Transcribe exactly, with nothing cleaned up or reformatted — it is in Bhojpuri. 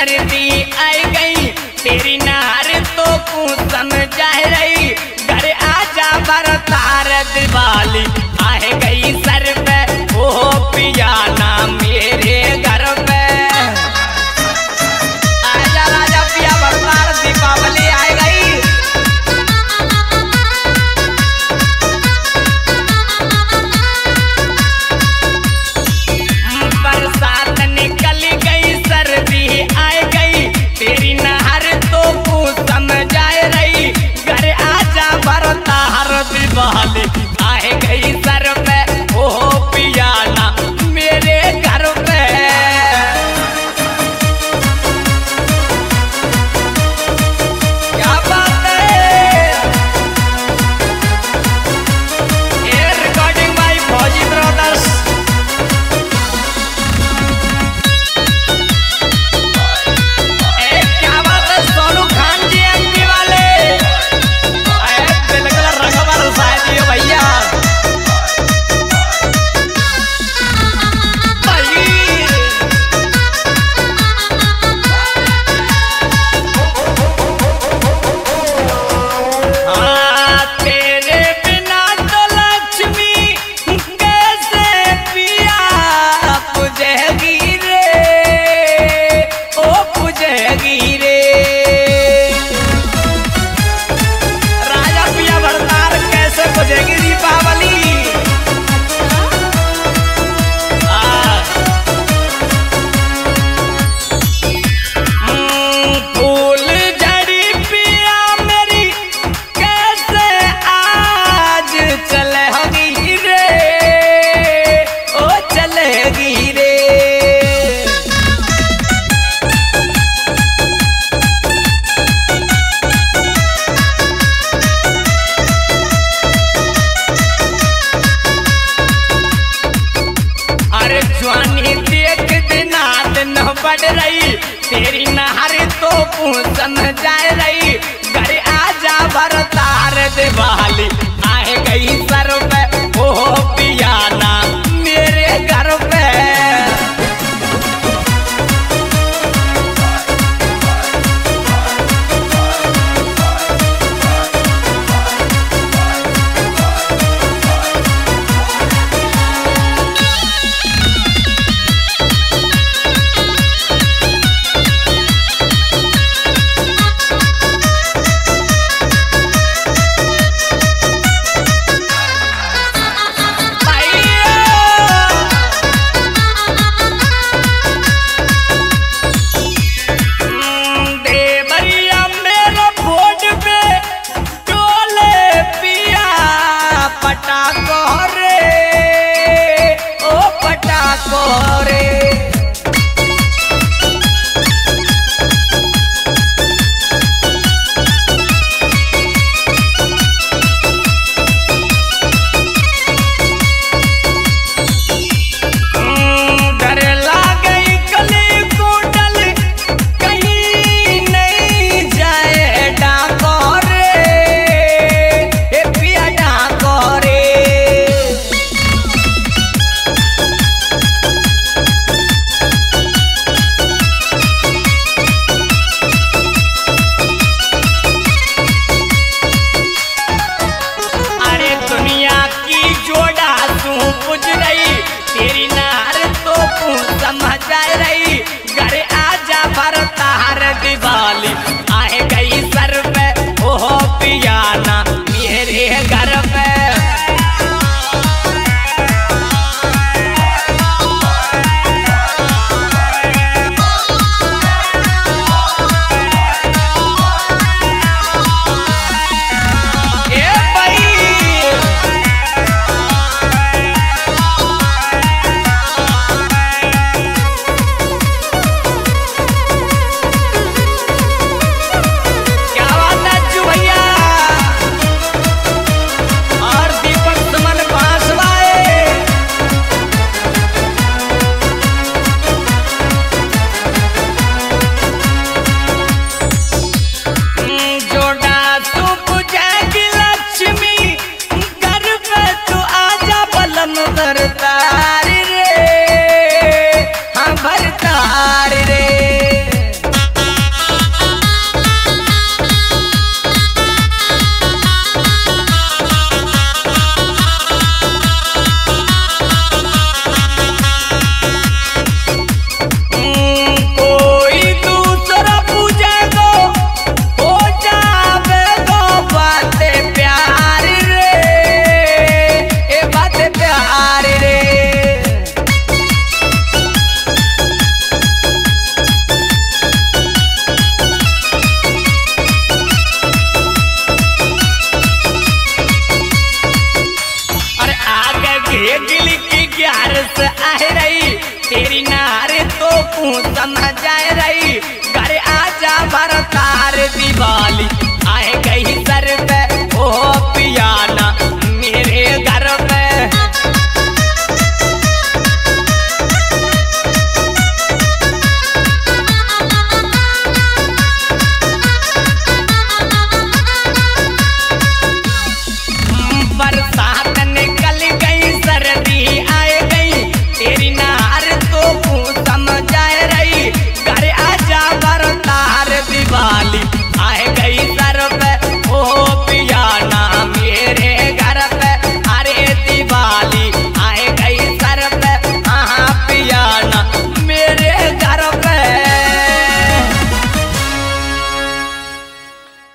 सर्दी आई गई तेरी नहर तो तू समझा रही घर आजा बरतार दिवाली आए गई सर पे ओ पिया ना मेरे घर पे आजा राजा पिया बरतार दीपावली आए गई। बरसात निकल गई सर्दी आई गई तेरी नहर तो तू समझा रही घर आजा बरतार दिवाली आए गई सर पे ओ पिया ना मेरे घर पे। क्या बात है ये रिकॉर्डिंग बाय फौजी ब्रदर्स। क्या बात है सोनू खान जी एमपी वाले बिल्कुल रंगवर शायद ये भैया हाँ, तेरे बिना तो लक्ष्मी कैसे पिया पूजेगी रे ओ पूजेगी रे राजा पिया भरतार कैसे पूजेगी दीपावली। हाँ। हम्म, फूल झड़ी पिया मेरी कैसे आज चलेगी रे ओ चलेगी रे। अरे जवानी देख दिना दिन बढ़ रही तेरी नहर तो तू समझा रही घर आजा बरतार दिवाली आए गई सर पे ओ पिया ना मेरे घर पे। तू समझ